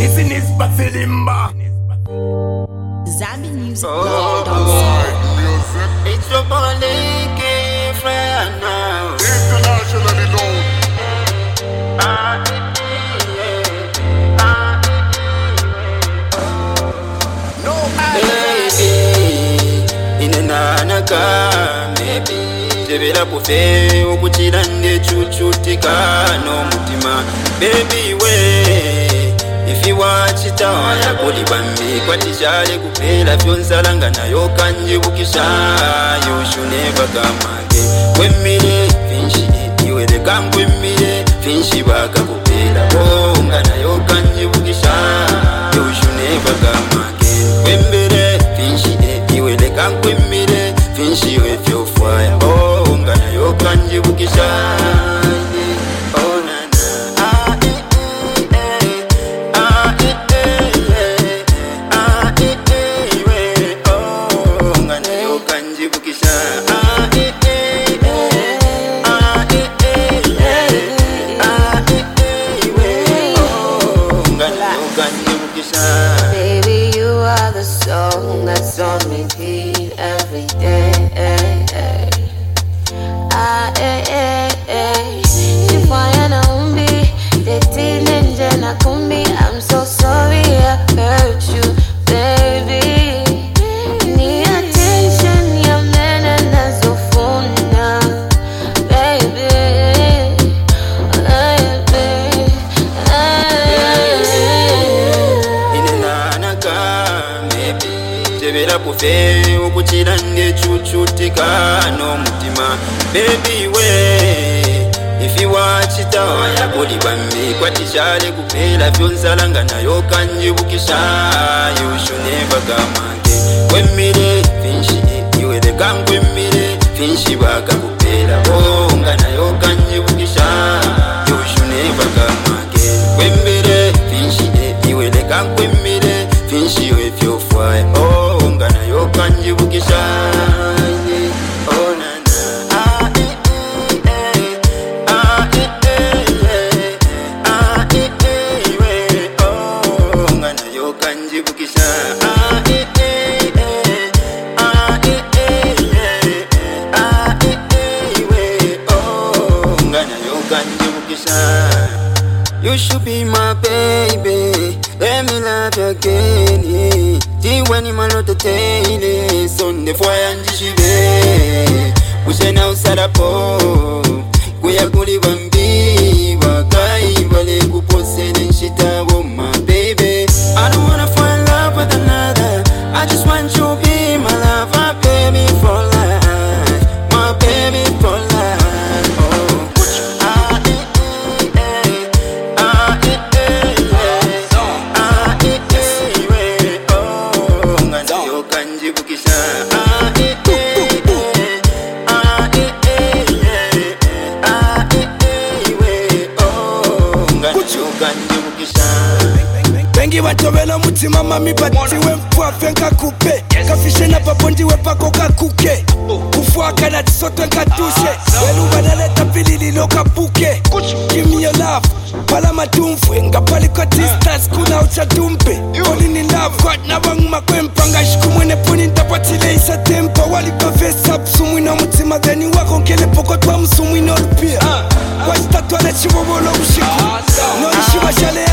business Basilimba. Zambi Music. It's your boy friend now. Internationally known. No inenanaka maybe tebera kufe okuchira nde chuchutika no mutima baby we ifiwa chitawa yakuli bambi kwatishale kupela byonzalanga nayo kanjibukisha you should never come again kwemire finshi iwele kangwemire finshi bakakupela bonga nayo kanjibukisha you should never come again kwemire finshi iwele kangwemire finshi with your fire bonga nayo kanjibukisha Baby, you are the song that's on repeat every day. Shifaya na umbi, deti ninja na kumbi. I'm so sorry I hurt you, baby. Ni attention ya mena nazofuna, baby. Tebera kufe okuchira nde chuchutika no mutima baby we ifiwa chitawa yakuli bambi kwatishale kupela byonzalanga nayo kanjibukisha you should never come again kwemire finshi iwele kangwemire finshi bakakupela bonga nayo kanjibukisha you should never come again kwemire finshi iwele kangwemire finshi with your fire bonga nayo kanjibukisha You should be my baby, let me love you again. Tiwani malote teile, sonde fwaya njishibe. Ushena usarapo, kuya kuli bambi. Wakai wale kuposene nshitabo, my baby. I don't wanna fall in love with another, I just want you to be my lover, baby for life. My baby for life. Bengi watobela mutima mami batiwe mfuafe nkakupe Kafishe na papondi we pako kakuke Kufuaka na tisoto nkatushe Welu banaleta pilili loka puke Give me your love, pala matumfwe Ngapali kwa distance kuna uchatumpe Falling in love, kwa na wangu makwempa Ngashiku mwene puni ntapatile isa tempa Wali pa face up, sumwina mutima Theni wako nkele poko twa msumwina olupia Kwa statu ane chibobolo ushiku No ishiwa shale